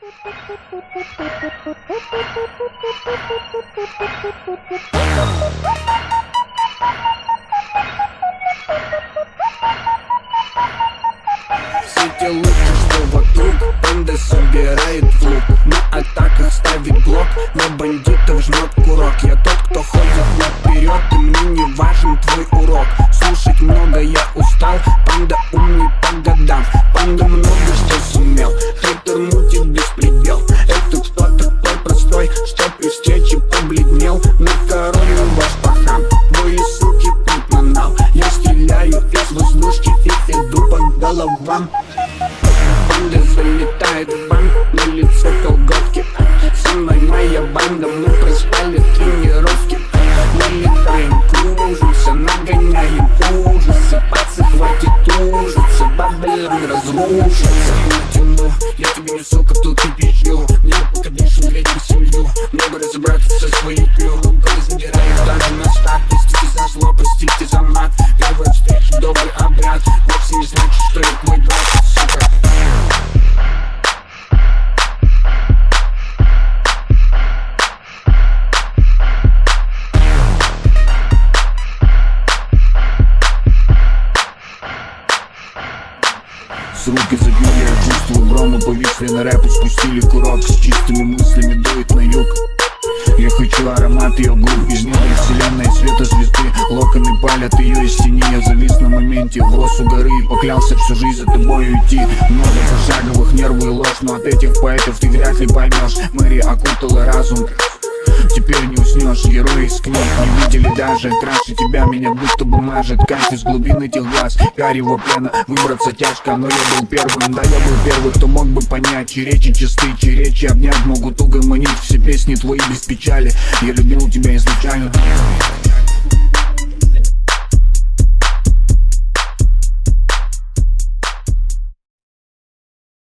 Все те лучше, что вокруг, банда собирает в лук, на атаках ставит блок, на бандитов жмет курок. Я тот, кто ходит наперед, и мне не важен твой урок. Слушать много я устал, панда умный по годам, панда много что сумел, хейтер мутит беспредел. Это кто такой простой, что при встрече побледнел? На корону ваш пахам, твои суки путь на нал. Я стреляю из воздушки и иду по головам. Банда залетает в банк, на лицо колготки. Со мной моя банда, мы проспали тренировки. Мы летаем, кружимся, нагоняем ужасы. Пацы, хватит ужиться, Бабилон разрушится. Я тебе не сука, тут и пищу. Мне пока дышим, блять, на семью. Много разобраться со своей клювом. Когда забираю даже на старт. Простите за зло, простите за мат. Первая встреча, добрый обряд. Вовсе не значит, что я твой брат, сука. С руки забили, я чувствую гром, повисли на рэп, спустили курок. С чистыми мыслями дует на юг. Я хочу аромат ее губ, из недр вселенной света звезды. Локоны палят ее из тени, я завис на моменте. Волос у горы и поклялся всю жизнь за тобой уйти. Много пошаговых, нервы и ложь, но от этих поэтов ты вряд ли поймешь. Мэри окутала разум, теперь не уснешь. Герои из книг не видели даже. Краше тебя меня будто бы мажет кайф из глубин этих глаз. Карего плена, выбраться тяжко, но я был первым. Да, я был первый, кто мог бы понять, чьи речи чисты, чьи речи обнять могут туго манить. Все песни твои без печали, я любил тебя изначально.